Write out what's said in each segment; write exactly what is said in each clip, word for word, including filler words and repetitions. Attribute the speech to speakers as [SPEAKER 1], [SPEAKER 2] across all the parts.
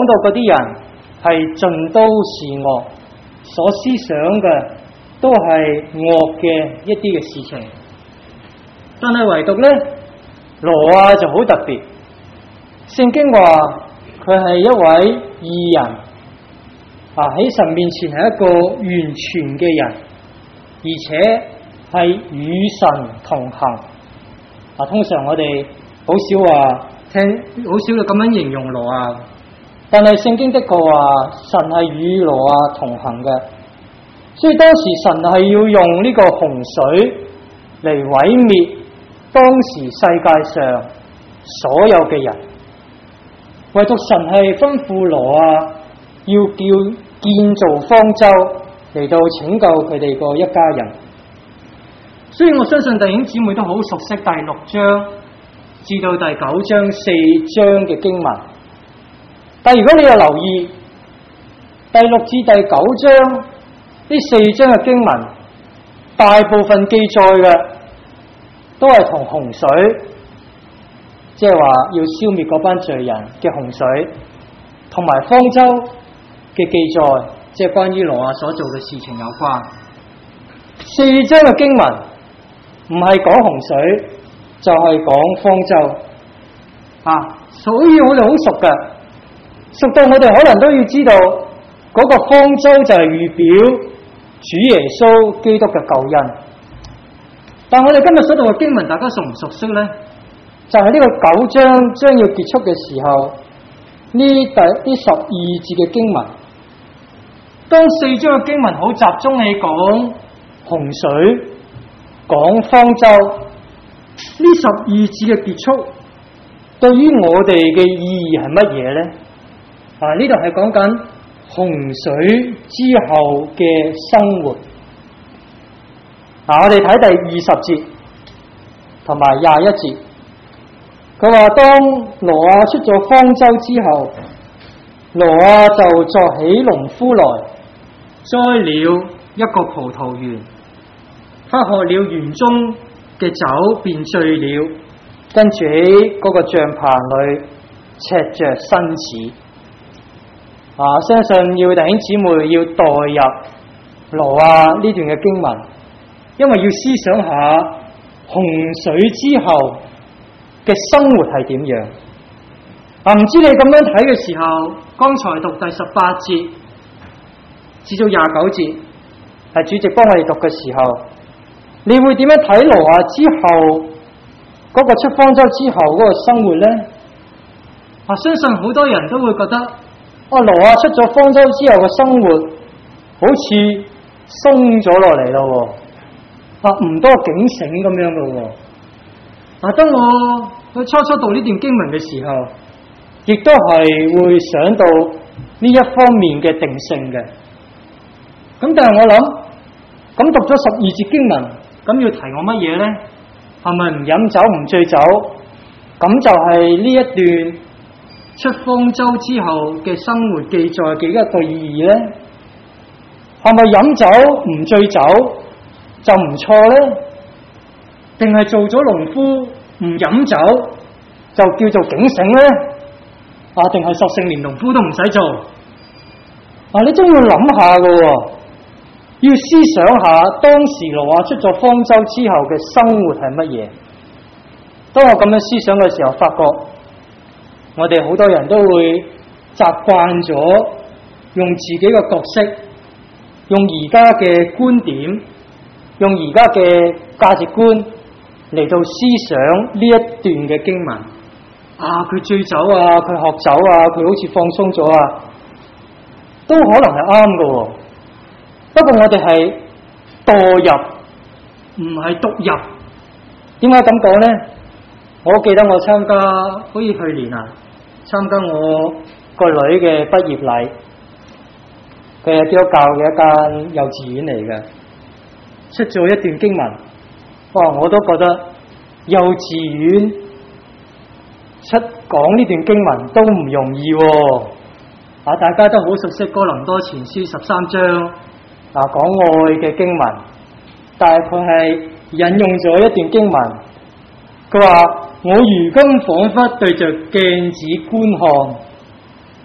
[SPEAKER 1] 到嗰啲人係盡都是惡，所思想嘅都係惡嘅一啲嘅事情。但係唯獨咧，挪亞就好特別。聖經話佢係一位義人，啊喺神面前係一個完全嘅人，而且係與神同行。啊，通常我哋好少話聽，好少咁樣形容挪亞，但係聖經的確話神係與挪亞同行嘅。所以當時神係要用呢個洪水嚟毀滅當時世界上所有嘅人，唯獨神係吩咐挪亞要叫建造方舟嚟到拯救佢哋個一家人。所以我相信弟兄姊妹都好熟悉第六章至到第九章四章嘅經文。但如果你有留意第六至第九章呢四章嘅經文，大部分記載嘅都係同洪水，即係話要消滅嗰班罪人嘅洪水，同埋方舟嘅記載，即係關於挪亞所做嘅事情有關。四章嘅經文唔係講洪水，就係講方舟啊，所以我哋好熟嘅，熟到我哋可能都要知道嗰個方舟就係預表主耶穌基督嘅救恩。但我哋今日所讀嘅經文，大家熟唔熟悉呢？就係、是、呢個九章將要結束嘅時候，呢第呢十二節嘅經文，當四章嘅經文好集中喺講洪水、講方舟，呢十二節嘅結束，對於我哋嘅意義係乜嘢呢？啊，呢度係講緊洪水之後嘅生活。啊，我哋睇第二十節同埋廿一節，佢話當挪亞出咗方舟之後，挪亞就作起農夫來，栽了一個葡萄園，他喝了園中嘅酒便醉了，跟住喺嗰個帳棚裏赤着身子。啊，相信要弟兄姊妹要代入挪亞呢段嘅經文，因為要思想下洪水之後嘅生活係點樣。啊，唔知你咁樣睇嘅時候，剛才讀第十八節至到廿九節，係主席幫我哋讀嘅時候，你會點樣睇挪亞之後嗰個出方舟之後嗰個生活呢？啊，相信好多人都會覺得，啊，挪亞出咗方舟之後嘅生活好似鬆咗落嚟咯，啊，唔多警醒咁樣咯。啊，當我去初初讀呢段經文嘅時候，亦都係會想到呢一方面嘅定性嘅。咁但係我諗，咁讀咗十二節經文，咁要提我乜嘢呢？係咪唔飲酒唔醉酒？咁就係呢一段出方舟之後嘅生活記載嘅一個意義呢？係咪飲酒唔醉酒就唔錯呢？定係做咗農夫唔飲酒就叫做警醒呢？啊，定係索性連農夫都唔使做？啊，你真要諗下噶，要思想下當時挪亞出咗方舟之後嘅生活係乜嘢？當我咁樣思想嘅時候，發覺我哋好多人都會習慣咗用自己嘅角色，用而家嘅觀點，用而家嘅價值觀嚟到思想呢一段嘅經文。啊，佢醉酒啊，佢學酒啊，佢好似放鬆咗啊，都可能係啱嘅。不過我哋係墮入，唔係獨入。點解咁講呢？我記得我參加，好似去年啊，參加我個女嘅畢業禮，佢係基督教嘅一間幼稚園嚟嘅，出咗一段經文，哇！我都覺得幼稚園出講呢段經文都唔容易喎。啊，大家都好熟悉哥林多前書十三章啊講愛嘅經文，但係佢係引用咗一段經文，佢話我如今仿佛對着鏡子觀看，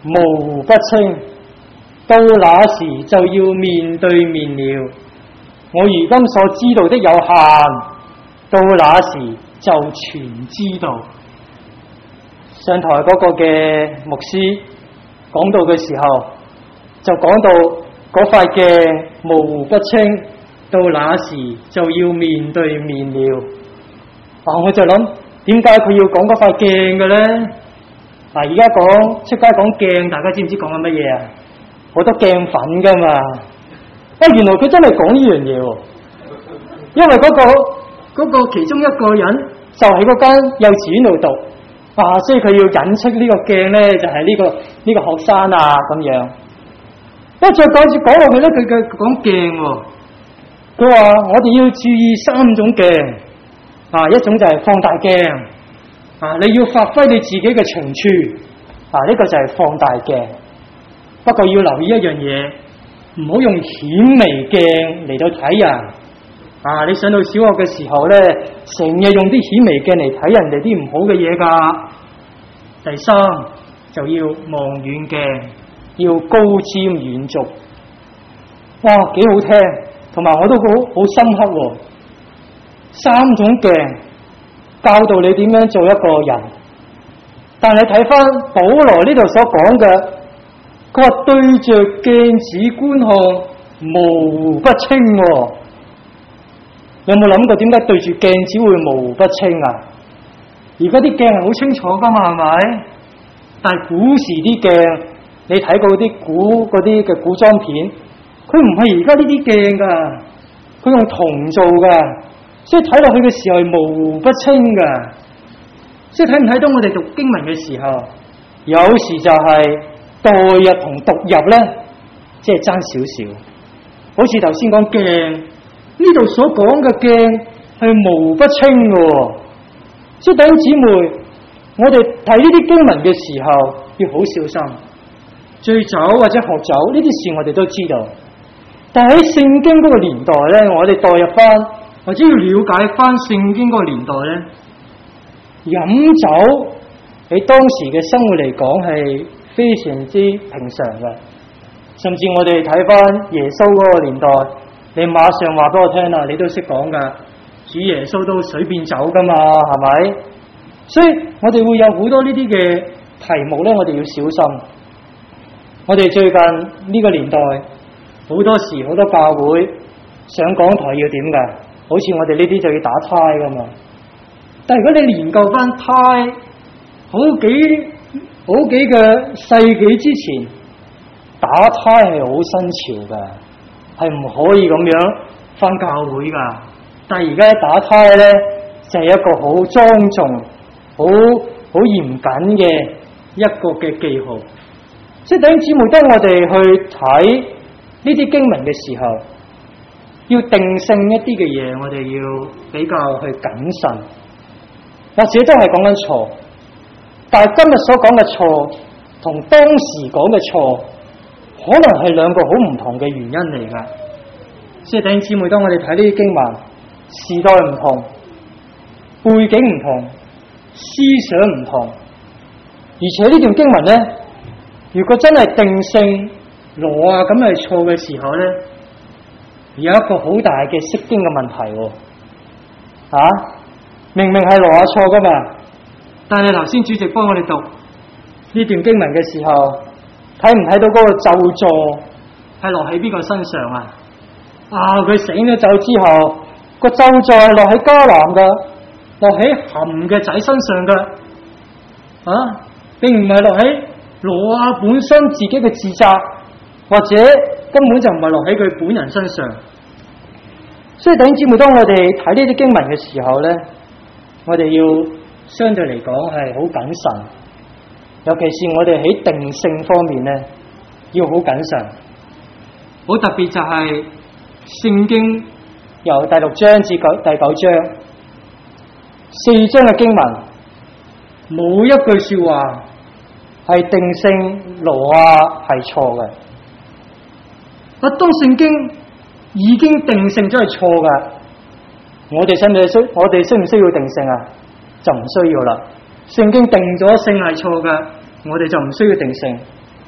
[SPEAKER 1] 模糊不清，到那時就要面對面了。我如今所知道的有限，到那時就全知道。上台嗰個嘅牧師講到嘅時候，就講到嗰塊鏡模糊不清，到那時就要面對面了。啊，我就諗點解佢要講嗰塊鏡嘅咧？嗱，而家講出街講鏡，大家知唔知講緊乜嘢啊？好多鏡粉噶嘛。啊，原來佢真係講呢樣嘢喎。因為嗰、嗰個、嗰個其中一個人就喺嗰間幼稚園度讀，啊，所以佢要引出呢個鏡咧，就係、是、呢、呢個呢、呢個學生啊咁樣。不過再講住講落去咧，佢嘅講鏡喎，佢話我哋要注意三種鏡，啊，一種就係放大鏡，啊，你要發揮你自己嘅長處，啊，呢、呢個就係放大鏡。不過要留意一樣嘢，唔好用顯微鏡嚟到睇人。啊！你上到小學嘅時候咧，成日用啲顯微鏡嚟睇人哋啲唔好嘅嘢噶。第三就要望遠鏡，要高瞻遠矚。哇，幾好聽，同埋我都好好深刻喎。三種鏡教導你點樣做一個人，但係睇翻保羅呢度所講嘅，佢話對着鏡子觀看，模糊不清喎。有冇諗過點解對住鏡子會模糊不清啊？而家啲鏡係好清楚噶嘛，係咪？但係古時啲鏡，你睇過啲古嗰啲嘅古裝片，佢唔係而家呢啲鏡噶，佢用銅做噶，所以睇落去嘅時候係模糊不清噶。所以睇唔睇到我哋讀經文嘅時候，有時就係代入同讀入咧，即係爭少少。好似頭先講鏡。呢度所講嘅鏡係模糊不清嘅，所以弟兄姊妹，我哋睇呢啲經文嘅時候要好小心。醉酒或者喝酒呢啲事我哋都知道，但係喺聖經嗰個年代咧，我哋代入翻或者要了解翻聖經嗰個年代咧，飲酒喺當時嘅生活嚟講係非常之平常嘅，甚至我哋睇翻耶穌嗰個年代。你馬上話俾我聽啦，你都識講噶，主耶穌都水變酒噶嘛，係咪？所以我哋會有好多呢啲嘅題目咧，我哋要小心。我哋最近呢個年代，好多時好多教會上講台要點噶？好似我哋呢啲就要打呔噶嘛。但係如果你研究翻呔，好幾好幾個世紀之前，打呔係好新潮噶。係唔可以咁樣返教會噶，但係而家打呔咧就係、是、一個好莊重、好好嚴謹嘅一個嘅記號。即係弟兄姊妹，當我哋去睇呢啲經文嘅時候，要定性一啲嘅嘢，我哋要比較去謹慎，或者都係講緊錯。但係今日所講嘅錯，同當時講嘅錯，可能係兩個好唔同嘅原因嚟噶，所以弟兄姊妹，當我哋睇呢啲經文，時代唔同，背景唔同，思想唔同，而且呢段經文咧，如果真係定性羅亞咁係錯嘅時候咧，有一個好大嘅釋經嘅問題喎，啊，明明係羅亞錯噶嘛，但係頭先主席幫我哋讀呢段經文嘅時候，睇唔睇到嗰個咒詛係落喺邊個身上啊？啊！佢醒咗酒之後，個咒詛係落喺迦南噶，落喺含嘅仔身上噶，啊，並唔係落喺羅亞本身自己嘅自責，或者根本就唔係落喺佢本人身上。所以弟兄姊妹，當我哋睇呢啲經文嘅時候咧，我哋要相對嚟講係好謹慎。尤其是我哋喺定性方面咧，要好謹慎。好特別就係聖經由第六章至第九章四章嘅經文，冇一句說話係定性挪亞係錯嘅。啊，當聖經已經定性咗係錯嘅，我哋使唔使需？我哋需唔需要定性啊？就唔需要啦。聖經定咗性係錯嘅，我哋就唔需要定性。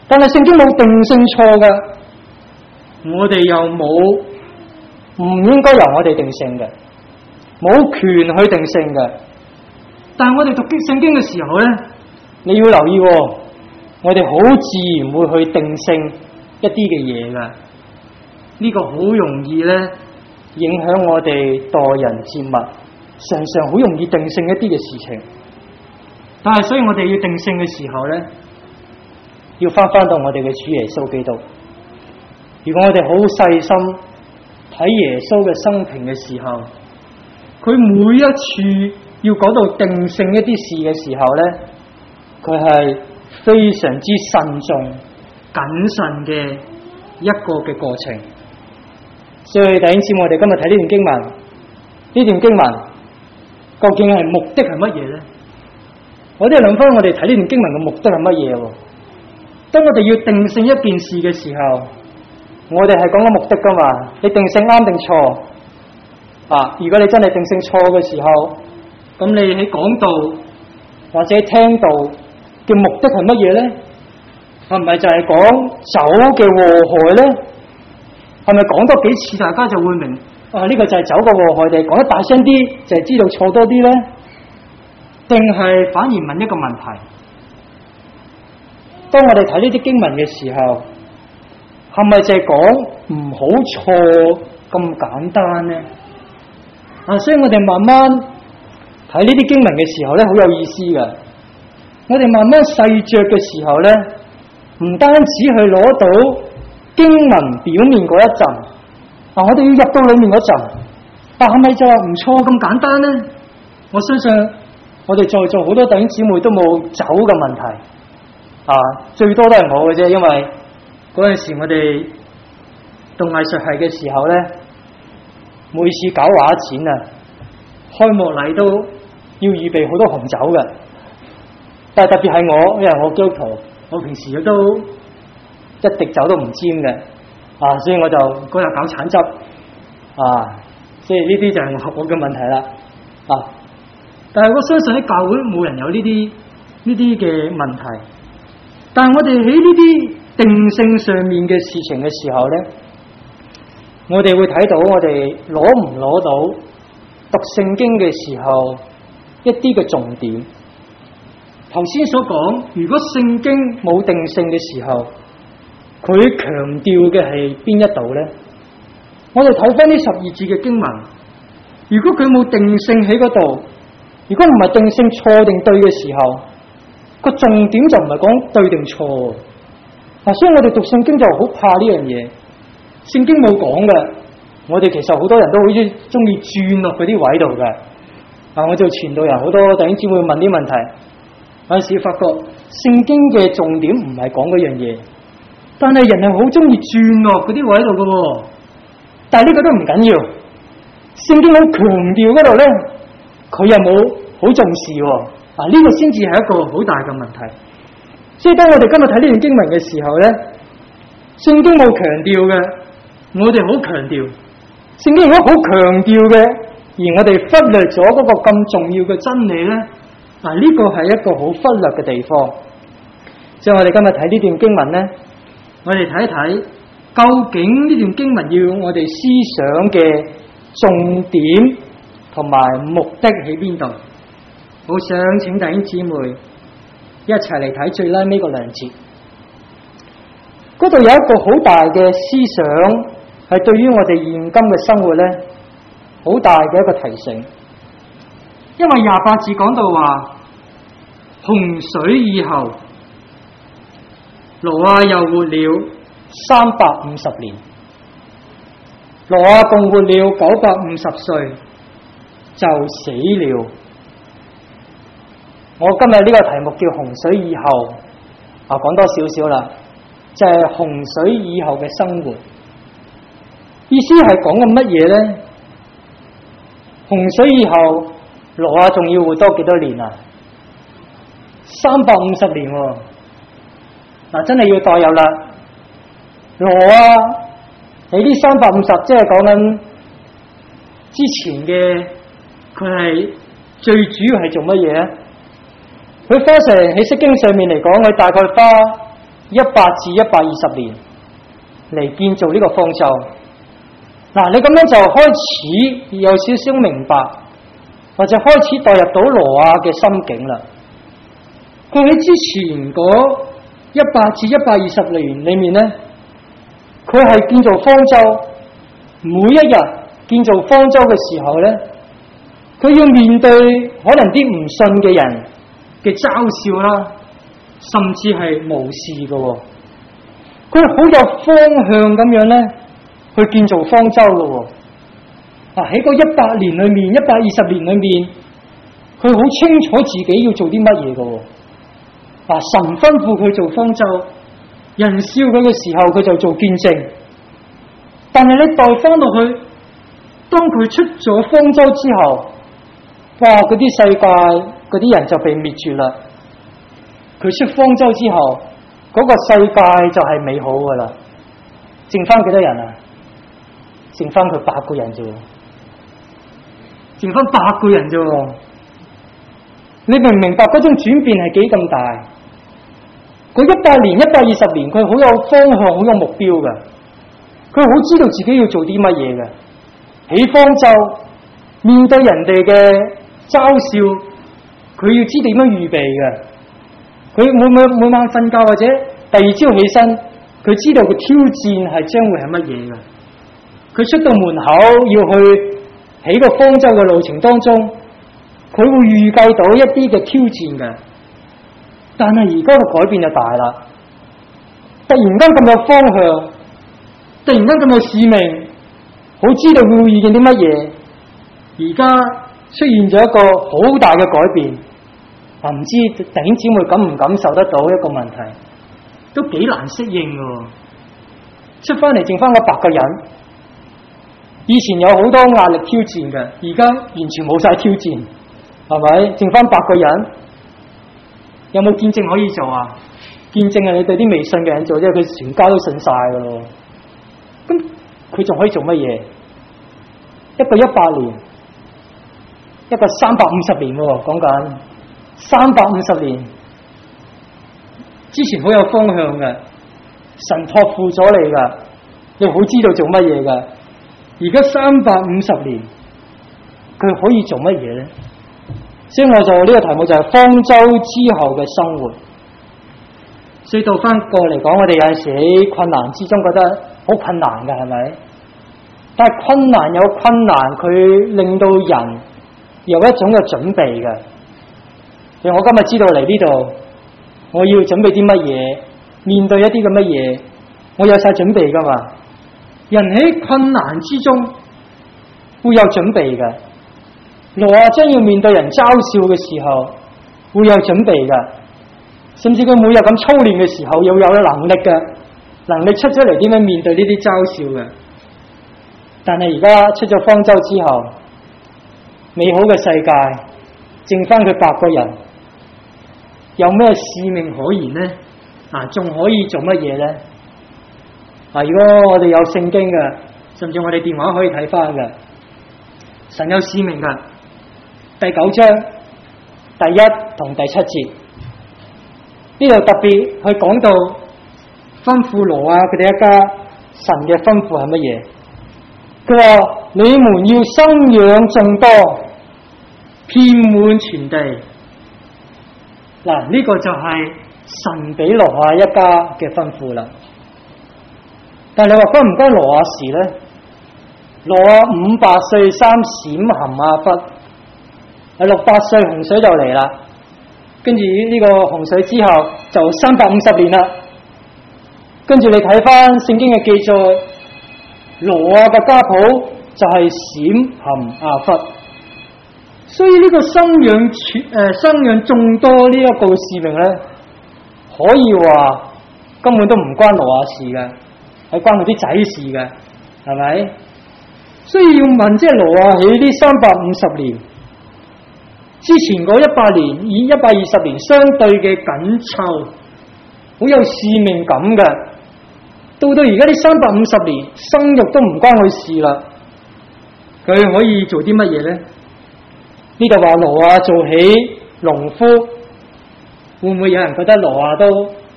[SPEAKER 1] 但係聖經冇定性錯嘅，我哋又冇唔應該由我哋定性嘅，冇權去定性嘅。但係我哋讀聖經嘅時候咧，你要留意喎，我哋好自然會去定性一啲嘅嘢噶，呢個好容易咧影響我哋待人接物，常常好容易定性一啲嘅事情。但係所以我哋要定性嘅時候咧，要翻翻到我哋嘅主耶穌基督。如果我哋好細心睇耶穌嘅生平嘅時候，佢每一次要講到定性一啲事嘅時候咧，佢係非常之慎重謹慎嘅一個嘅過程。所以弟兄姊妹，我哋今日睇呢段經文，呢段經文究竟係目的係乜嘢咧？我哋諗翻我哋睇呢段經文嘅目的係乜嘢？當我哋要定性一件事嘅時候，我哋係講緊目的噶嘛？你定性啱定錯啊？如果你真係定性錯嘅時候，咁你喺講道或者聽道嘅目的係乜嘢咧？係咪就係講酒嘅禍害咧？係咪講多幾次大家就會明啊？呢個就係酒嘅禍害，定講得大聲啲就係知道錯多啲咧？定係反而問一個問題？當我哋睇呢啲經文嘅時候，係咪就係講唔好錯咁簡單咧？啊，所以我哋慢慢睇呢啲經文嘅時候咧，好有意思㗎。我哋慢慢細嚼嘅時候咧，唔單止去攞到經文表面嗰一陣，啊，我哋要入到裏面嗰陣，啊，係咪就話唔錯咁簡單咧？我相信我哋在座好多弟兄姊妹都冇酒嘅問題，啊，最多都係我嘅啫，因為嗰陣時我哋讀藝術系嘅時候咧，每次搞畫展啊，開幕禮都要預備好多紅酒嘅。但係特別係我，因為我基督徒，我平時都一滴酒都唔沾嘅，啊，所以我就嗰日搞橙汁，啊，即係呢啲就係我嘅問題啦，啊，但係我相信喺教會冇人有呢啲呢啲嘅問題，但係我哋喺呢啲定性上面嘅事情嘅時候咧，我哋會睇到我哋攞唔攞到讀聖經嘅時候一啲嘅重點。頭先所講，如果聖經冇定性嘅時候，佢強調嘅係邊一度咧？我哋睇翻呢十二節嘅經文，如果佢冇定性喺嗰度，如果唔係定性錯定對嘅時候，個重點就唔係講對定錯。嗱，所以我哋讀聖經就好怕呢樣嘢。聖經冇講嘅，我哋其實好多人都好中意轉落嗰啲位度嘅。啊，我做傳道人，好多弟兄姊妹問啲問題。有陣時發覺聖經嘅重點唔係講嗰樣嘢，但係人係好中意轉落嗰啲位度嘅。但係呢個都唔緊要，聖經好強調嗰度咧，佢又冇好重視。啊，呢個先至係一個好大嘅問題。所以當我哋今日睇呢段經文嘅時候咧，聖經冇強調嘅，我哋好強調；聖經如果好強調嘅，而我哋忽略咗嗰個咁重要嘅真理咧。嗱，呢個係一個好忽略嘅地方，所以我哋今日睇呢段經文咧，我哋睇一睇究竟呢段經文要我哋思想嘅重點同埋目的喺邊度？好想請弟兄姊妹一齊嚟睇最拉尾個兩節，嗰度有一個好大嘅思想，係對於我哋現今嘅生活咧，好大嘅一個提醒。因為廿八字講到話，洪水以後，挪亞又活了三百五十年。挪亞共活了九百五十歲就死了。我今日呢個題目叫洪水以後，啊，講多少少啦，就係、是、洪水以後嘅生活。意思係講緊乜嘢咧？洪水以後，挪亞仲要活多幾多年啊？三百五十年喎、啊，嗱、啊、真係要代入啦。挪亞喺呢三百五十，即係講緊之前嘅，佢係最主要係做乜嘢咧？佢花成喺釋經上面嚟講，佢大概花一百至一百二十年嚟建造呢個方舟。嗱，你咁樣就開始有少少明白，或者開始代入到挪亞嘅心境啦。佢喺之前嗰一百至一百二十年裏面咧，佢係建造方舟，每一日建造方舟嘅時候咧，佢要面對可能啲唔信嘅人嘅嘲笑啦，甚至係無視嘅。佢好有方向咁樣咧去建造方舟嘅。啊，喺個一百年裏面，一百二十年裏面，佢好清楚自己要做啲乜嘢嘅。啊，神吩咐佢做方舟，人笑佢嘅時候，佢就做見證。但係你代翻落去，當佢出咗方舟之後，哇！嗰啲世界嗰啲人就被滅絕啦。佢出方舟之後，嗰個世界就係美好噶啦。剩翻幾多人啊？剩翻佢八個人啫，剩翻八個人啫。你明唔明白嗰種轉變係幾咁大？佢一百年、一百二十年，佢好有方向、好有目標嘅。佢好知道自己要做啲乜嘢嘅。起方舟，面對人哋嘅嘲笑，佢要知點樣預備嘅。佢每每每晚瞓覺或者第二朝起身，佢知道個挑戰係將會係乜嘢嘅。佢出到門口要去起個方舟嘅路程當中，佢會預計到一啲嘅挑戰嘅。但係而家嘅改變就大啦，突然間咁有方向，突然間咁有使命，好知道佢會遇見啲乜嘢。而家出現咗一個好大嘅改變，啊，唔知弟兄姊妹感唔感受得到一個問題，都幾難適應嘅。出翻嚟剩翻個八個人，以前有好多壓力挑戰嘅，而家完全冇晒挑戰，係咪？剩翻八個人，有冇見證可以做啊？見證係你對啲未信嘅人做，即係佢全家都信晒噶咯。咁佢仲可以做乜嘢？一個一百年，一個三百五十年喎，講緊三百五十年。之前好有方向嘅，神託付咗你噶，你好知道做乜嘢噶。而家三百五十年，佢可以做乜嘢咧？所以我就呢個題目就係方舟之後嘅生活。所以到翻過嚟講，我哋有陣時喺困難之中覺得好困難嘅，係咪？但係困難有困難，佢令到人有一種嘅準備嘅。譬如我今日知道嚟呢度，我要準備啲乜嘢，面對一啲嘅乜嘢，我有晒準備噶嘛。人喺困難之中會有準備嘅。挪亞將要面對人嘲笑嘅時候，會有準備嘅。甚至佢每日咁操練嘅時候，要有能力嘅，能力出咗嚟點樣面對呢啲嘲笑嘅。但係而家出咗方舟之後，美好嘅世界剩翻佢八個人，有咩使命可言呢？啊，仲可以做乜嘢呢？啊，如果我哋有聖經嘅，甚至我哋電話可以睇翻嘅，神有使命嘅。第九章第一同第七節呢度特別去講到吩咐挪亞佢哋一家，神嘅吩咐係乜嘢？佢話你們要生養眾多，遍滿全地。嗱，呢個就係神俾挪亞一家嘅吩咐啦。但係你話關唔關挪亞事咧？挪亞五百歲三閃含亞弗，係六百歲洪水就嚟啦。跟住呢個洪水之後就三百五十年啦。跟住你睇翻聖經嘅記載，挪亞嘅家譜就係閃含亞弗。所以呢個生養全誒生養眾多呢一個使命咧，可以話根本都唔關挪亞事嘅，係關佢啲仔事嘅，係咪？所以要問，即係挪亞喺呢三百五十年之前嗰一百年，以一百二十年相對嘅緊湊，好有使命感嘅。到到而家呢三百五十年，生育都唔關佢事啦。佢可以做啲乜嘢咧？呢度話挪亞做起農夫，會唔會有人覺得挪亞都幾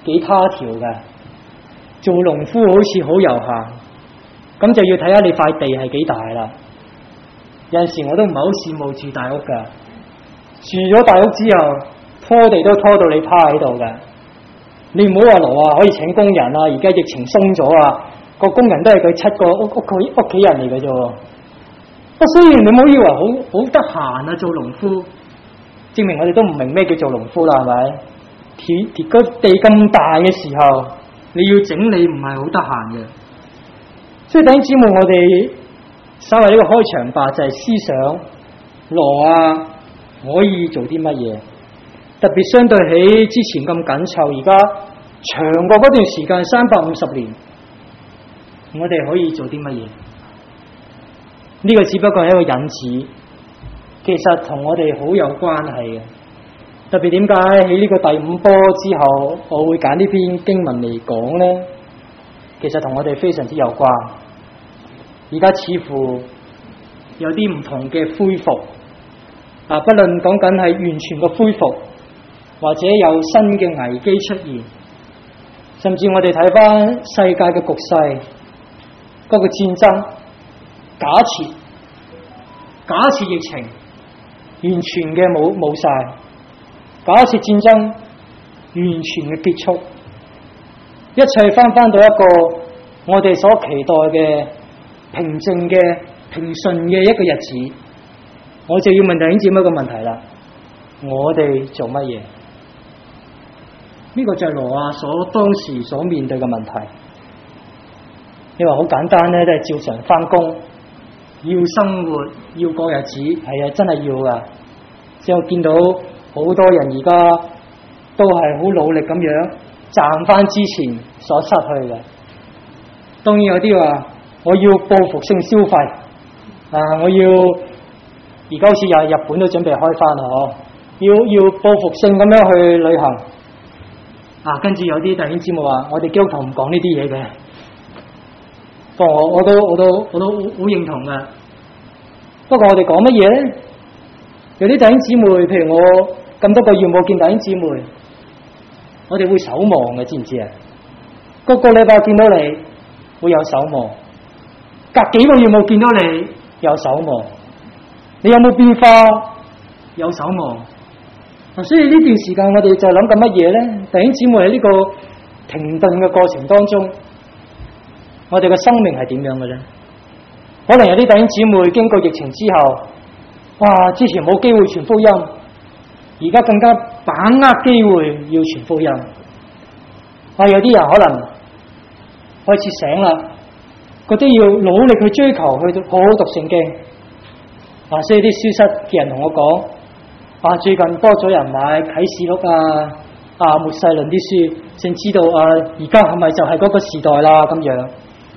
[SPEAKER 1] 幾他條嘅。做農夫好似好悠閒，咁就要睇下你塊地係幾大啦。有陣時我都唔係好羨慕住大屋㗎，住咗大屋之後，拖地都拖到你趴喺度㗎。你唔好話羅啊，可以請工人啊，而家疫情鬆咗啊，個工人都係佢七個屋屋企屋企人嚟嘅啫。不雖然你唔好以為好好得閒啊，做農夫，證明我哋都唔明咩叫做農夫啦，係咪？鐵鐵個地咁大嘅時候，你要整理唔係好得閒嘅。所以弟兄姊妹，我哋稍為呢個開場白就係思想羅啊可以做啲乜嘢，特別相對起之前咁緊湊，而家長過嗰段時間三百五十年，我哋可以做啲乜嘢？呢個只不過係一個引子，其實同我哋好有關係嘅。特別點解喺呢個第五波之後，我會揀呢篇經文嚟講呢？其實同我哋非常之有關。而家似乎有啲唔同嘅恢復，啊，不論講緊係完全嘅恢復，或者有新嘅危機出現，甚至我哋睇翻世界嘅局勢，嗰個戰爭，假設假設疫情完全嘅冇冇晒，假設戰爭完全嘅結束，一切翻翻到一個我哋所期待嘅平靜嘅平順嘅一個日子，我就要問弟兄姊妹一個問題啦：我哋做乜嘢？呢個就係羅亞所當時所面對嘅問題。你話好簡單咧，都係照常翻工，要生活，要過日子，係啊，真係要噶。即係我見到好多人而家都係好努力咁樣賺翻之前所失去嘅。當然有啲話我要報復性消費，啊，我要而家好似又日本都準備開翻啦，嗬，要要報復性咁樣去旅行。啊，跟住有啲弟兄姊妹話：我哋基督徒唔講呢啲嘢嘅。不過我我都我都我都好認同嘅。不過我哋講乜嘢咧？有啲弟兄姊妹，譬如我咁多個月冇見弟兄姊妹，我哋會守望嘅，知唔知啊？個個禮拜見到你會有守望，隔幾個月冇見到你有守望，你有冇變化？有守望。所以呢段時間我哋就諗緊乜嘢咧？弟兄姊妹喺呢個停頓嘅過程當中，我哋嘅生命係點樣嘅咧？可能有啲弟兄姊妹經過疫情之後，哇！之前冇機會傳福音，而家更加把握機會要傳福音。啊，有啲人可能開始醒啦，覺得要努力去追求，去好好讀聖經。啊，所以啲書室嘅人同我講。啊！最近多咗人買啟示錄啊、啊末世論啲書，先知道啊，而家係咪就係嗰個時代啦？咁樣，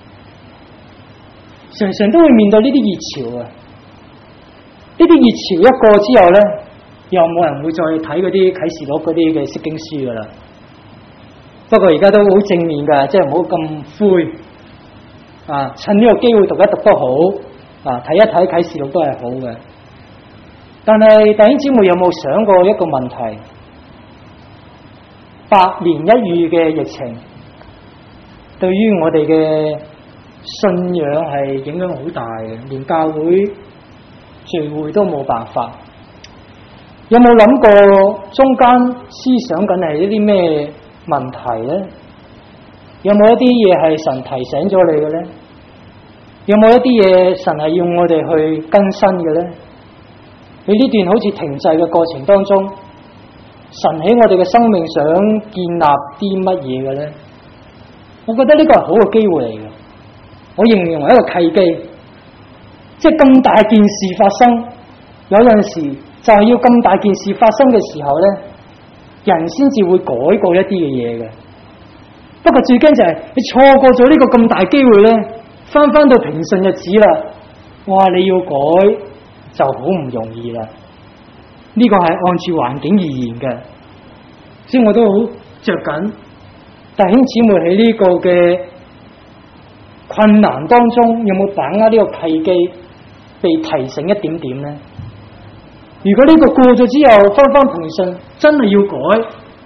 [SPEAKER 1] 常常都會面對呢啲熱潮啊！呢啲熱潮一過之後咧，又冇人會再睇嗰啲啟示錄嗰啲嘅釋經書噶啦。不過而家都好正面噶，即係唔好咁灰啊！趁呢個機會讀一讀都好啊，睇一睇啟示錄都係好嘅。但係弟兄姊妹有冇想過一個問題？百年一遇嘅疫情，對於我哋嘅信仰係影響好大嘅，連教會聚會都冇辦法。有冇諗過中間思想緊係一啲咩問題咧？有冇一啲嘢係神提醒咗你嘅咧？有冇一啲嘢神係要我哋去更新嘅咧？喺呢段好似停滯嘅過程當中，神喺我哋嘅生命想建立啲乜嘢嘅咧？我覺得呢個係好嘅機會嚟嘅，我形容為一個契機，即係咁大件事發生，有陣時就係要咁大件事發生嘅時候咧，人先至會改過一啲嘅嘢嘅。不過最驚就係你錯過咗呢個咁大機會咧，翻翻到平順日子啦，哇！你要改就好唔容易啦，呢個係按住環境而言嘅，所以我都好着緊弟兄姊妹喺呢個嘅困難當中有冇把握呢個契機被提醒一點點咧？如果呢個過咗之後翻翻平順，真係要改，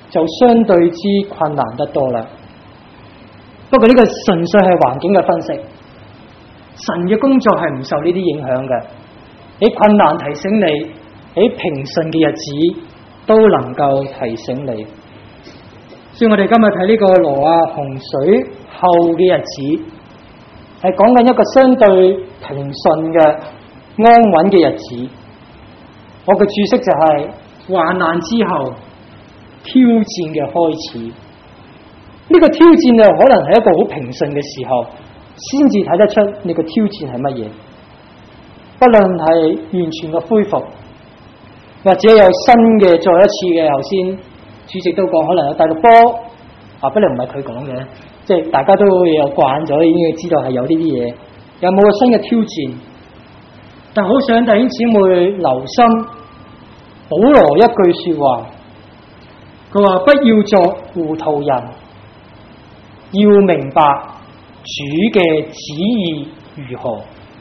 [SPEAKER 1] 就相對之困難得多啦。不過呢個純粹係環境嘅分析，神嘅工作係唔受呢啲影響嘅。喺困難提醒你，喺平順嘅日子都能夠提醒你。所以我哋今日睇呢個挪亞洪水後嘅日子，係講緊一個相對平順嘅安穩嘅日子。我嘅注釋就係患難之後挑戰嘅開始。呢個挑戰就可能係一個好平順嘅時候，先至睇得出你個挑戰係乜嘢。不論係完全嘅恢復，或者有新嘅再一次嘅，頭先主席都講，可能有第六波啊，不過唔係佢講嘅，即係大家都有慣咗，已經知道係有呢啲嘢。有冇個新嘅挑戰？但好想弟兄姊妹留心保羅一句說話，佢話不要作糊塗人，要明白主嘅旨意如何。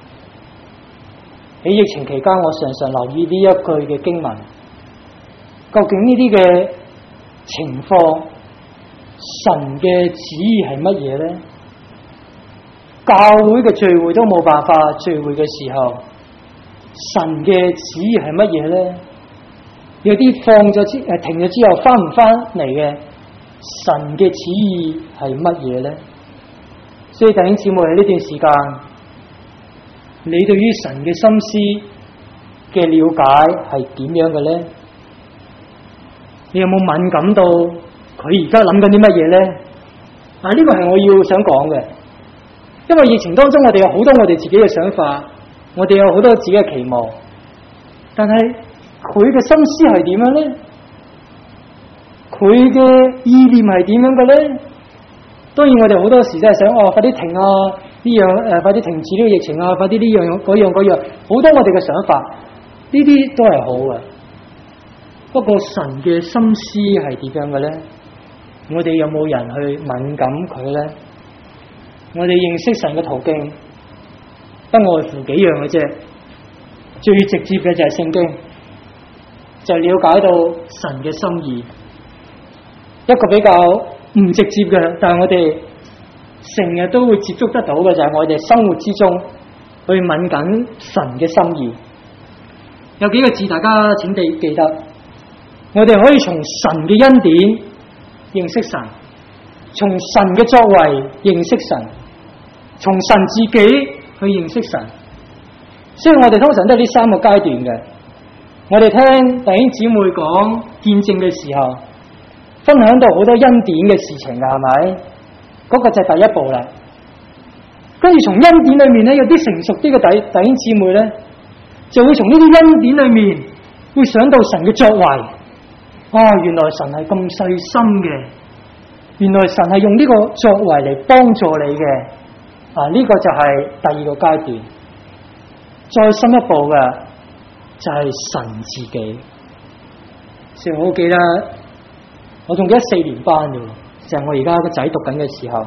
[SPEAKER 1] 喺疫情期間，我常常留意呢一句嘅經文，究竟呢啲嘅情況，神嘅旨意係乜嘢咧？教會嘅聚會都冇辦法聚會嘅時候，神嘅旨意係乜嘢咧？有啲放咗之誒停咗之後翻唔翻嚟嘅，神嘅旨意係乜嘢咧？所以弟兄姊妹喺呢段時間，你對於神嘅心思嘅了解係點樣嘅咧？你有冇敏感到佢而家諗緊啲乜嘢咧？啊，呢個係我要想講嘅，因為疫情當中我哋有好多我哋自己嘅想法，我哋有好多自己嘅期望，但係佢嘅心思係點樣咧？佢嘅意念係點樣嘅咧？當然我哋好多時真係想哦，快啲停啊！呢樣誒，快啲停止呢個疫情啊！快啲呢樣嗰樣嗰樣，好多我哋嘅想法，呢啲都係好嘅。不過神嘅心思係點樣嘅咧？我哋有冇人去敏感佢咧？我哋認識神嘅途徑，不外乎幾樣嘅啫。最直接嘅就係聖經，就了解到神嘅心意。一個比較唔直接嘅，但係我哋成日都會接觸得到嘅，就係我哋生活之中去敏感神嘅心意。有幾個字大家請記記得，我哋可以從神嘅恩典認識神，從神嘅作為認識神，從神自己去認識神。所以我哋通常都係呢三個階段嘅。我哋聽弟兄姊妹講見證嘅時候，分享到好多恩典嘅事情噶，係咪？嗰個就係第一步啦。跟住從恩典裏面咧，有啲成熟啲嘅弟弟兄姊妹咧，就會從呢啲恩典裏面會想到神嘅作為。啊，原來神係咁細心嘅，原來神係用呢個作為嚟幫助你嘅。啊，呢個就係第二個階段。再深一步嘅就係神自己。所以我好記得，我仲記得四年班嘅，就係我而家個仔讀緊嘅時候，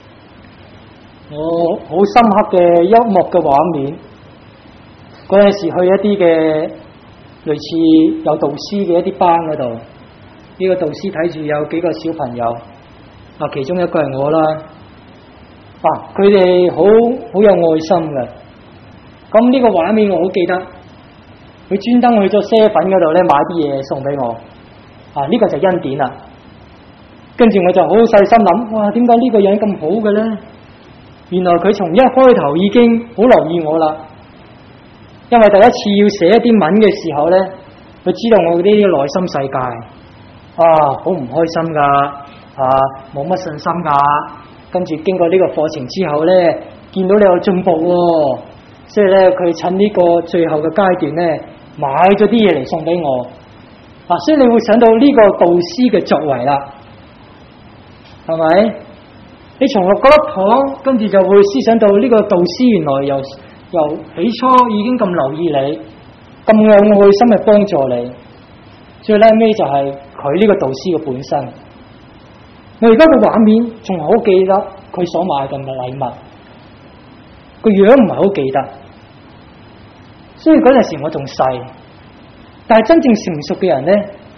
[SPEAKER 1] 我好深刻嘅幽默嘅畫面。嗰陣時去一啲嘅類似有導師嘅一啲班嗰度，呢個導師睇住有幾個小朋友，啊，其中一個係我啦。啊，佢哋好好有愛心嘅。咁呢個畫面我好記得，佢專登去咗啡粉嗰度咧買啲嘢送俾我。啊，呢個就恩典啦。跟住我就好細心諗，哇，點解呢個人咁好嘅咧？原來佢從一開頭已經好留意我啦。因為第一次要寫一啲文嘅時候咧，佢知道我呢啲內心世界，啊，好唔開心噶，啊，冇乜信心噶。跟住經過呢個課程之後咧，見到你有進步喎，所以咧佢趁呢個最後嘅階段咧，買咗啲嘢嚟送俾我。啊，所以你會想到呢個導師嘅作為啦，係咪？你從落嗰粒糖，跟住就會思想到呢個導師原來由由起初已經咁留意你，咁有愛心去幫助你，最後尾就係佢呢個導師嘅本身。我而家個畫面仲好記得佢所買嘅禮物，個樣唔係好記得，所以嗰陣時我仲細。但係真正成熟嘅人咧，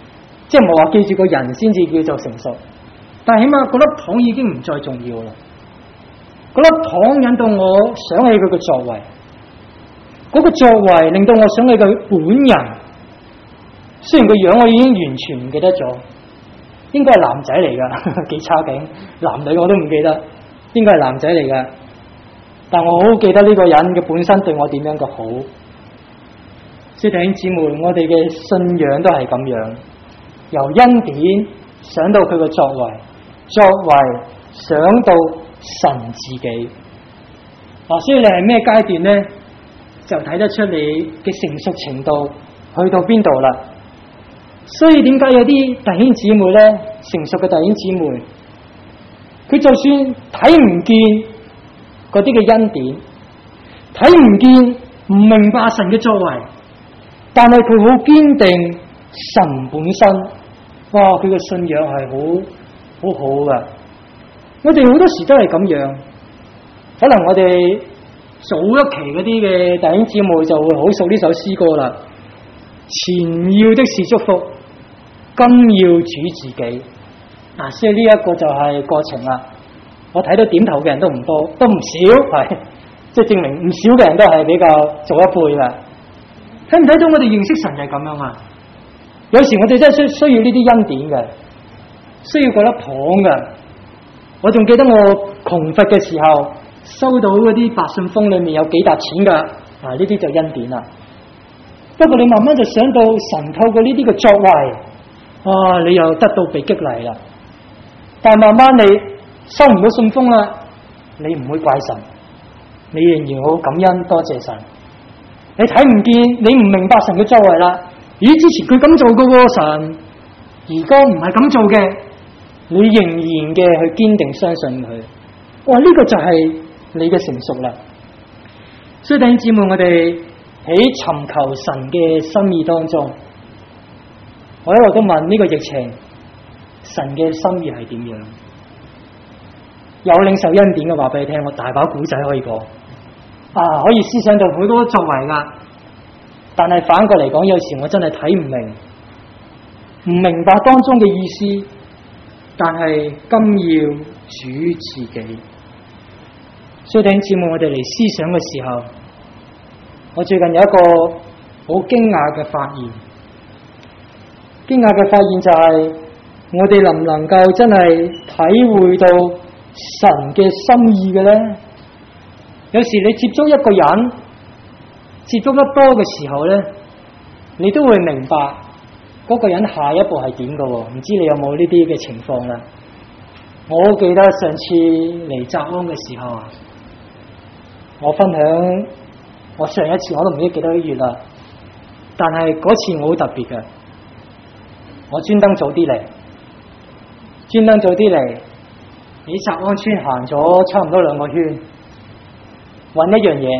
[SPEAKER 1] 即係冇話記住個人先至叫做成熟，但係起碼嗰粒糖已經唔再重要啦。嗰粒糖引到我想起佢嘅作為，嗰個作為令到我想起佢本人。雖然個樣我已經完全唔記得咗，應該係男仔嚟噶，幾差勁，男女我都唔記得，應該係男仔嚟噶。但我好記得呢個人嘅本身對我點樣嘅好。所以弟兄姊妹，我哋嘅信仰都係咁樣，由恩典想到佢嘅作為，作為想到神自己。啊，所以你係咩階段呢？就睇得出你嘅成熟程度去到邊度啦。所以點解有啲弟兄姊妹咧，成熟嘅弟兄姊妹，佢就算睇唔見嗰啲嘅恩典，睇唔見唔明白神嘅作為，但係佢好堅定神本身，哇！佢嘅信仰係好好好噶。我哋好多時都係咁樣，可能我哋早一期嗰啲嘅弟兄姊妹就會好熟呢首詩歌啦。前要的是祝福，今要主自己。嗱，所以呢一個就係過程啦。我睇到點頭嘅人都唔多，都唔少，係即係證明唔少嘅人都係比較早一輩啦。睇唔睇到我哋認識神係咁樣啊？有時我哋真係需需要呢啲恩典嘅，需要嗰粒糖嘅。我仲記得我窮乏嘅時候，收到嗰啲白信封裏面有幾沓錢噶，啊呢啲就恩典啦。不過你慢慢就想到神透過呢啲嘅作為，啊你又得到被激勵啦。但係慢慢你收唔到信封啦，你唔會怪神，你仍然好感恩多謝神。你睇唔見，你唔明白神嘅作為啦。咦，之前佢咁做嗰個神，而家唔係咁做嘅，你仍然嘅去堅定相信佢。哇，呢個就係你嘅成熟啦。所以弟兄姊妹，我哋喺尋求神嘅心意當中，我一路都問呢個疫情，神嘅心意係點樣？有領受恩典嘅話俾你聽，我大把古仔可以講，啊，可以思想到好多作為噶。但係反過嚟講，有時我真係睇唔明，唔明白當中嘅意思。但係今要主自己。所以弟兄姊妹，我哋嚟思想嘅時候，我最近有一個好驚訝嘅發現。驚訝嘅發現就係，我哋能唔能夠真係體會到神嘅心意嘅咧？有時你接觸一個人，接觸得多嘅時候咧，你都會明白嗰個人下一步係點嘅。唔知你有冇呢啲嘅情況啦？我記得上次嚟澤安嘅時候啊，我分享我上一次我都唔知幾多個月啦，但係嗰次我好特別嘅，我專登早啲嚟，專登早啲嚟喺澤安村行咗差唔多兩個圈，揾一樣嘢，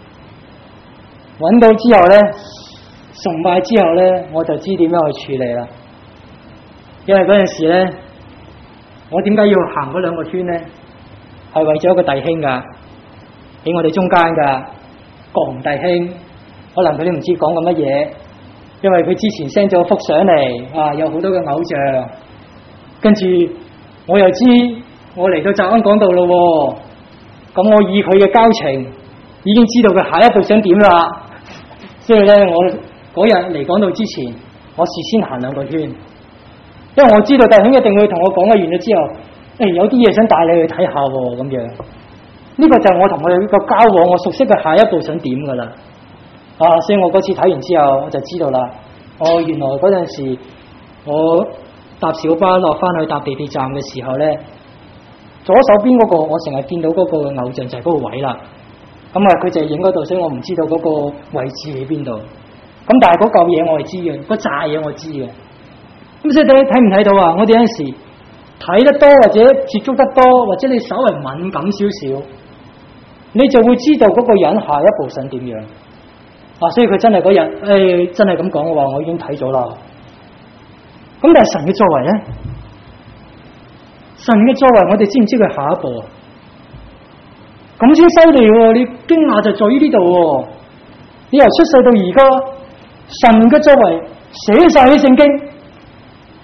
[SPEAKER 1] 揾到之後咧，崇拜之後咧，我就知點樣去處理啦。因為嗰陣時咧，我點解要行嗰兩個圈咧？係為咗一個弟兄噶，喺我哋中間噶郭弟兄，可能佢都唔知講緊乜嘢，因為佢之前 send 咗幅相嚟，啊，有好多嘅偶像，跟住我又知我嚟到澤安講道咯，咁我以佢嘅交情，已經知道佢下一步想點啦。所以咧，我嗰日嚟講道之前，我事先行兩個圈，因為我知道弟兄一定會同我講嘅，完咗之後，誒、哎、有啲嘢想帶你去睇下咁樣。呢、這個就係我同佢個交往，我熟悉佢下一步想點噶啦。啊，所以我嗰次睇完之後，我就知道啦。哦，原來嗰陣時我搭小巴落翻去搭地鐵站嘅時候咧，左手邊嗰、那個我成日見到嗰個偶像就係嗰個位啦。咁啊，佢就影嗰度，所以我唔知道嗰個位置喺邊度。咁但係嗰嚿嘢我係知嘅，嗰扎嘢我知嘅。咁所以睇睇唔睇到啊？我哋有陣時睇得多或者接觸得多，或者你稍微敏感少少，你就會知道嗰個人下一步想點樣。啊，所以佢真係嗰日，誒、哎，真係咁講嘅話，我已經睇咗啦。咁但係神嘅作為咧，神嘅作為，我哋知唔知佢下一步啊？咁先犀利喎！你驚訝就在於呢度，你由出世到而家，神嘅作為寫晒喺聖經，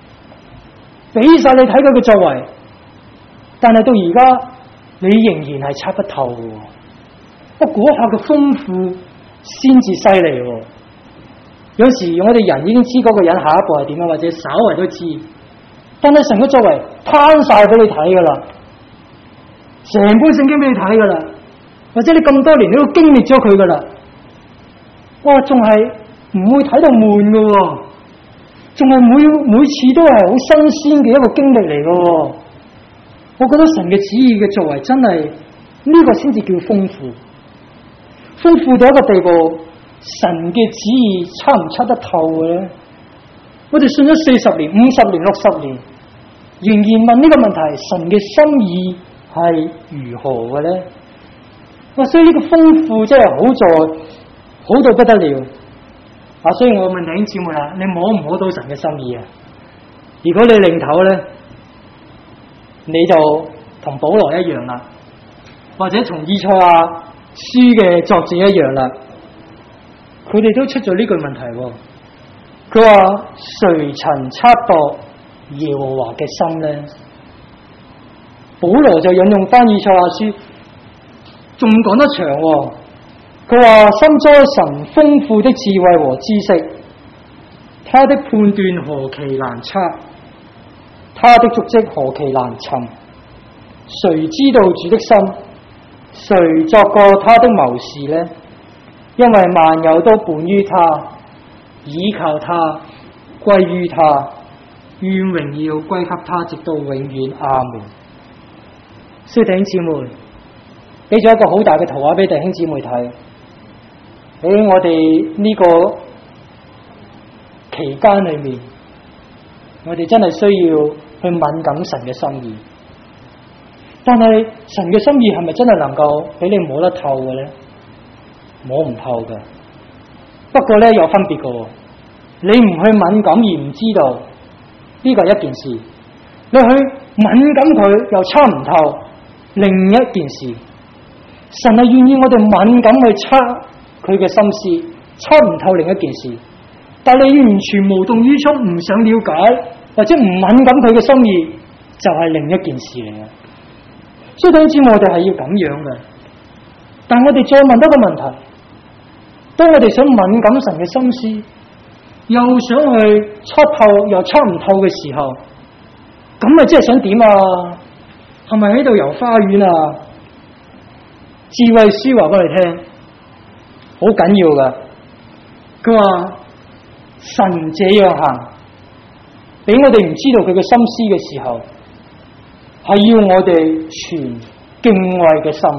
[SPEAKER 1] 俾晒你睇佢嘅作為，但係到而家你仍然係猜不透嘅。不過嗰下嘅豐富先至犀利喎。有時我哋人已經知嗰個人下一步係點樣，或者稍為都知，但係神嘅作為攤晒俾你睇噶啦，成本聖經俾你睇噶啦，或者你咁多年你都經歷咗佢噶啦，哇，仲係唔會睇到悶噶喎，仲係每每次都係好新鮮嘅一個經歷嚟噶喎。我覺得神嘅旨意嘅作為真係呢個先至叫豐富，豐富到一個地步，神嘅旨意測唔測得透嘅咧？我哋信咗四十年、五十年、六十年，仍然問呢個問題：神嘅心意係如何嘅咧？哇！所以呢個豐富真係好在好到不得了啊！所以我問弟兄姊妹啦，你摸唔摸到神嘅心意啊？如果你擰頭咧，你就同保羅一樣啦，或者同以賽亞書嘅作者一樣啦。佢哋都出咗呢句問題喎。佢話：誰曾測度耶和華嘅心呢？保羅就引用翻以賽亞書，仲講得長喎。佢話：深哉神豐富的智慧和知識，他的判斷何其難測，他的足跡何其難尋。誰知道主的心？誰作過他的謀士呢？因為萬有都本於他，倚靠他，歸於他，願榮耀歸給他，直到永遠。阿門。所以弟兄姊妹，俾咗一個好大嘅圖畫俾弟兄姊妹睇。喺我哋呢個期間裏面，我哋真係需要去敏感神嘅心意。但係神嘅心意係咪真係能夠俾你摸得透嘅咧？摸唔透嘅。不過咧有分別嘅，你唔去敏感而唔知道，呢個係一件事；你去敏感佢又測唔透，另一件事。神係願意我哋敏感去測佢嘅心思，測唔透另一件事。但你完全無動於衷，唔想了解或者唔敏感佢嘅心意，就係另一件事嚟嘅。所以弟兄姊妹，我哋係要咁樣嘅。但我哋再問多個問題：當我哋想敏感神嘅心思，又想去測透又測唔透嘅時候，咁咪即係想點啊？係咪喺度遊花園啊？智慧書話俾你聽，好緊要噶。佢話神這樣行，俾我哋唔知道佢嘅心思嘅時候，係要我哋存敬畏嘅心，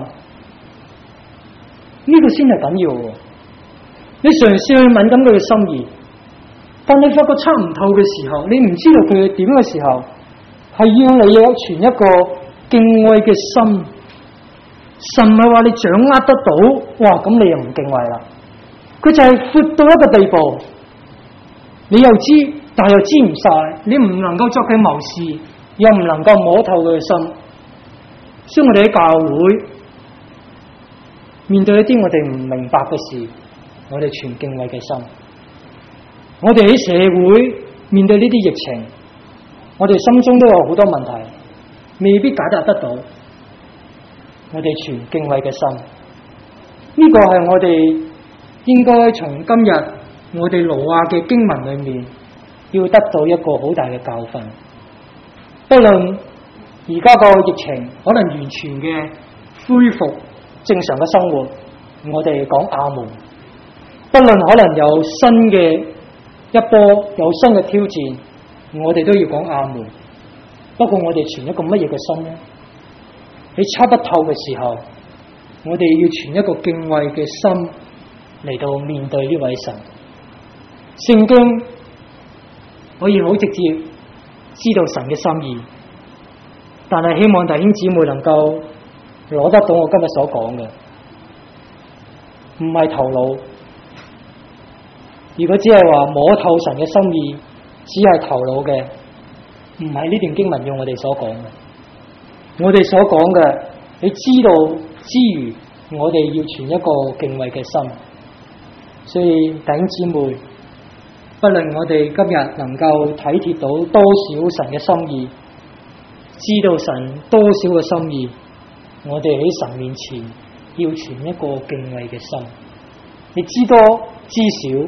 [SPEAKER 1] 呢、這個先係緊要的。你嘗試去敏感佢嘅心意，但你發覺測唔透嘅時候，你唔知道佢係點嘅時候，係要你有存一個敬畏嘅心。神唔係話你掌握得到，哇，咁你又唔敬畏啦。佢就係闊到一個地步，你又知，但又知唔晒，你唔能夠作佢謀士，又唔能夠摸透佢嘅心。所以我哋喺教會面對一啲我哋唔明白嘅事，我哋存敬畏嘅心。我哋喺社會面對呢啲疫情，我哋心中都有好多問題，未必解答得到。我哋存敬畏嘅心，呢個係我哋應該從今日我哋挪亞嘅經文裏面要得到一個好大嘅教訓。不論而家個疫情可能完全嘅恢復正常嘅生活，我哋講阿門。不論可能有新嘅一波，有新嘅挑戰，我哋都要講阿門。不過我哋存一個乜嘢嘅心呢？喺測不透嘅時候，我哋要存一個敬畏嘅心嚟到面對呢位神。聖經可以好直接知道神嘅心意，但係希望弟兄姊妹能夠攞得到我今日所講嘅，唔係頭腦。如果只係話摸透神嘅心意，只係頭腦嘅，唔係呢段經文要我哋所講嘅。我哋所講嘅，你知道之餘，我哋要存一個敬畏嘅心。所以弟兄姊妹，不不論我哋今日能夠體貼到多少神嘅心意，知道神多少嘅心意，我哋喺神面前要存一個敬畏嘅心。你知多知少，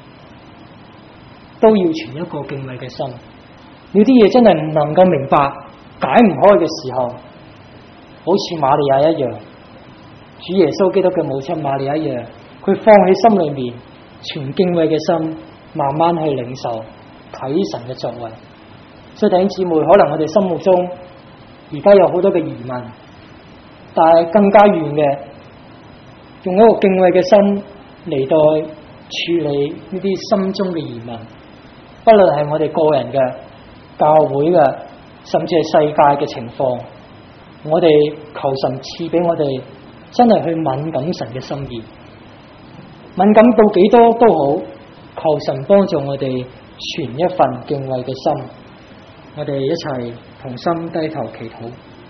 [SPEAKER 1] 都要存一個敬畏嘅心。有啲嘢真係唔能夠明白、解唔開嘅時候，好似瑪利亞一樣，主耶穌基督嘅母親瑪利亞一樣，佢放喺心裏面，存敬畏嘅心，慢慢去領受睇神嘅作為。所以弟兄姊妹，可能我哋心目中而家有好多嘅疑問，但係更加遠嘅，用一個敬畏嘅心嚟到處理呢啲心中嘅疑問，不論係我哋個人嘅、教會嘅，甚至係世界嘅情況，我哋求神賜俾我哋真係去敏感神嘅心意，敏感到幾多都好，求神幫助我哋存一份敬畏嘅心。我哋一齊同心低頭祈禱。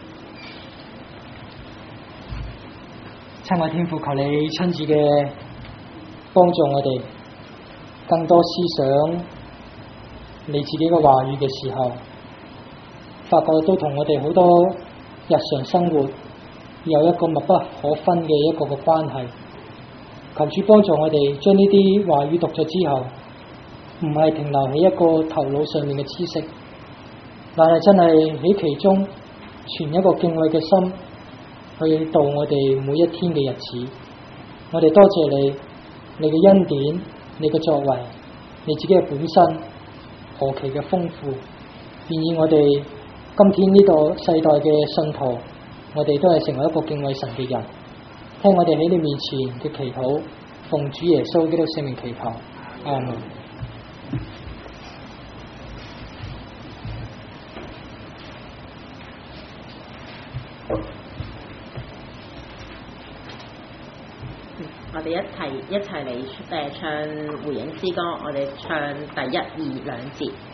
[SPEAKER 1] 親愛天父，求你親自嘅幫助我哋，更多思想你自己嘅話語嘅時候，發覺都同我哋好多日常生活有一個密不可分嘅一個個關係。求主幫助我哋將呢啲話語讀咗之後，唔係停留喺一個頭腦上面嘅知識，但係真係喺其中存一個敬畏嘅心去度我哋每一天嘅日子。我哋多謝你，你嘅恩典，你嘅作為，你自己嘅本身何其嘅豐富，願意我哋今天呢個世代嘅信徒，我哋都係成為一個敬畏神嘅人。聽我哋喺你面前嘅祈禱，奉主耶穌基督聖名祈求，阿門。
[SPEAKER 2] 我哋一齊一齊嚟誒唱回應詩歌，我哋唱第一二兩節。